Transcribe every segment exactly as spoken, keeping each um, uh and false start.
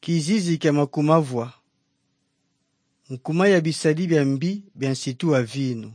Kizizi kya makumavwa. Nkuma ya bisali bya mbi bya nsitu wa vinu.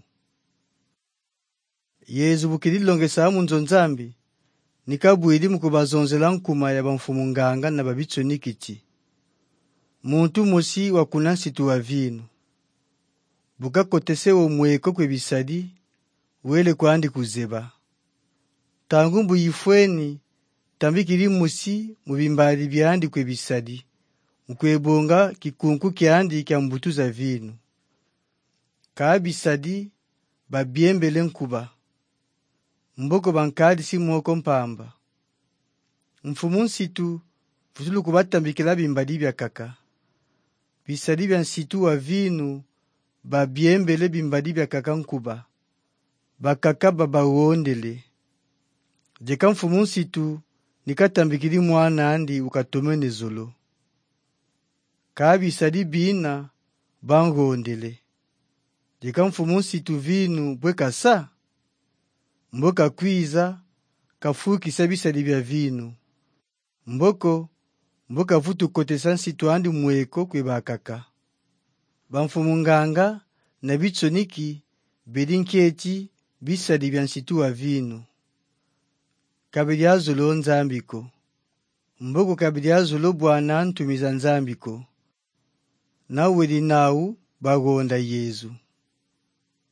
Yezu bukililongesa amu nzonzambi. Nikabwili mukubazonzela nkuma ya bamfumu nganga na babitsoni kiti. Muntu mosi wakuna nsitu wa vinu. Buka kotese omweko kwe bisali. Wele kwandi kuzeba. Tangu mbu yifweni. Tambikili musi mubimbali byandi kwe bisali. Mkwebonga kikunku kyandi kya mbutu za vinu. Kaa bisadi babiembele nkuba. Mboko bankadi si mwoko mpamba. Mfumu nsitu futulu kubatambikila bimbali bya kaka. Bisadi bya nsitu wa vinu babiembele bimbali bya kaka nkuba. Bakaka babawondele. Jeka mfumu nsitu nikatambikili mwana andi ukatomene zolo. Kaa bisadi bina bangondele. Jeka mfumu nsitu vinu bweka sa. Mboka kwiza kafukisa bisadi bya vinu. Mboko mboka vutu kotesa nsitu andi mweko kwe bakaka. Bamfumu nganga na bitsoniki bedinketi bisadi bya nsitu wa vinu. Kabili azolo nzambiko. Mboko kabili azolo bwana ntumiza nzambiko. Na weli nau bagonda Yezu.